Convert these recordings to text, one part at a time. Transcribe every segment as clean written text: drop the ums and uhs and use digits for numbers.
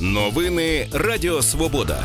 Новини Радіо Свобода.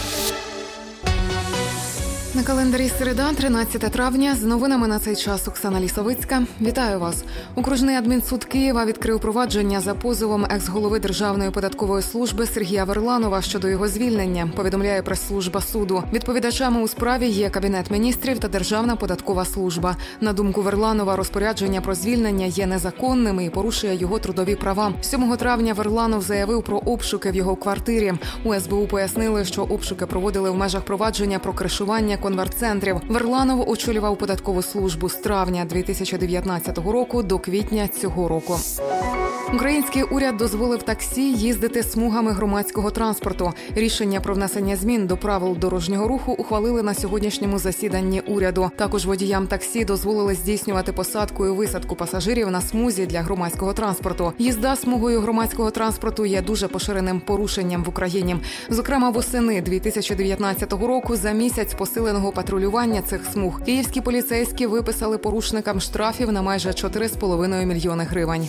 На календарі середа, 13 травня. З новинами на цей час Оксана Лісовицька. Вітаю вас. Окружний адмінсуд Києва відкрив провадження за позовом екс-голови Державної податкової служби Сергія Верланова щодо його звільнення, повідомляє прес-служба суду. Відповідачами у справі є Кабінет міністрів та Державна податкова служба. На думку Верланова, розпорядження про звільнення є незаконним і порушує його трудові права. 7 травня Верланов заявив про обшуки в його квартирі. У СБУ пояснили, що обшуки проводили в межах провадження про кришування конвертцентрів. Верланов очолював податкову службу з травня 2019 року до квітня цього року. Український уряд дозволив таксі їздити смугами громадського транспорту. Рішення про внесення змін до правил дорожнього руху ухвалили на сьогоднішньому засіданні уряду. Також водіям таксі дозволили здійснювати посадку і висадку пасажирів на смузі для громадського транспорту. Їзда смугою громадського транспорту є дуже поширеним порушенням в Україні. Зокрема, восени 2019 року за місяць посиленого патрулювання цих смуг київські поліцейські виписали порушникам штрафів на майже 4,5 мільйони гривень.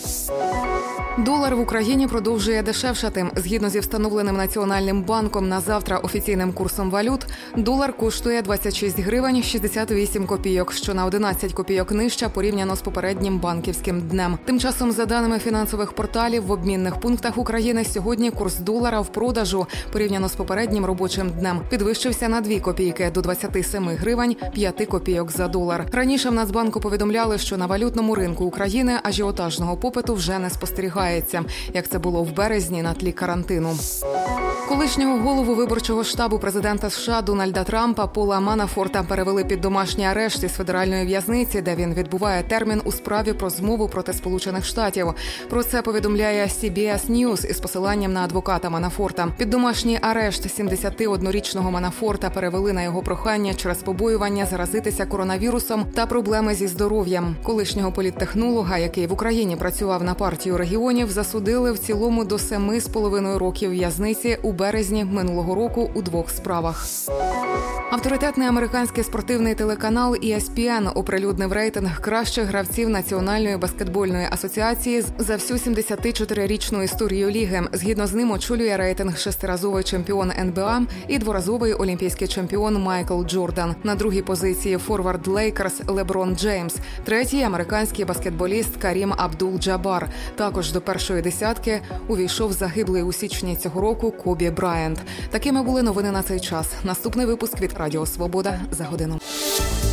Долар в Україні продовжує дешевшати. Згідно зі встановленим Національним банком на завтра офіційним курсом валют, долар коштує 26 гривень 68 копійок, що на 11 копійок нижче порівняно з попереднім банківським днем. Тим часом, за даними фінансових порталів, в обмінних пунктах України сьогодні курс долара в продажу порівняно з попереднім робочим днем підвищився на 2 копійки до 27 гривень 5 копійок за долар. Раніше в Нацбанку повідомляли, що на валютному ринку України ажіотажного попиту вже не спостерігається, як це було в березні на тлі карантину. Колишнього голову виборчого штабу президента США Дональда Трампа Пола Манафорта перевели під домашній арешт із федеральної в'язниці, де він відбуває термін у справі про змову проти Сполучених Штатів. Про це повідомляє CBS News із посиланням на адвоката Манафорта. Під домашній арешт 71-річного Манафорта перевели на його прохання через побоювання заразитися коронавірусом та проблеми зі здоров'ям. Колишнього політтехнолога, який в Україні працював на партію регіонів, засудили в цілому до 7,5 років в'язниці у березні минулого року у 2 справах. Авторитетний американський спортивний телеканал ESPN оприлюднив рейтинг кращих гравців Національної баскетбольної асоціації за всю 74-річну історію ліги. Згідно з ним очолює рейтинг 6-разовий чемпіон НБА і 2-разовий олімпійський чемпіон Майкл Джордан. На другій позиції форвард Лейкерс Леброн Джеймс. Третій – американський баскетболіст Карім Абдул-Джабар. Також до першої десятки увійшов загиблий у січні цього року Кобі Брайант. Такими були новини на цей час. Наступний випуск від Радіо Свобода за годину.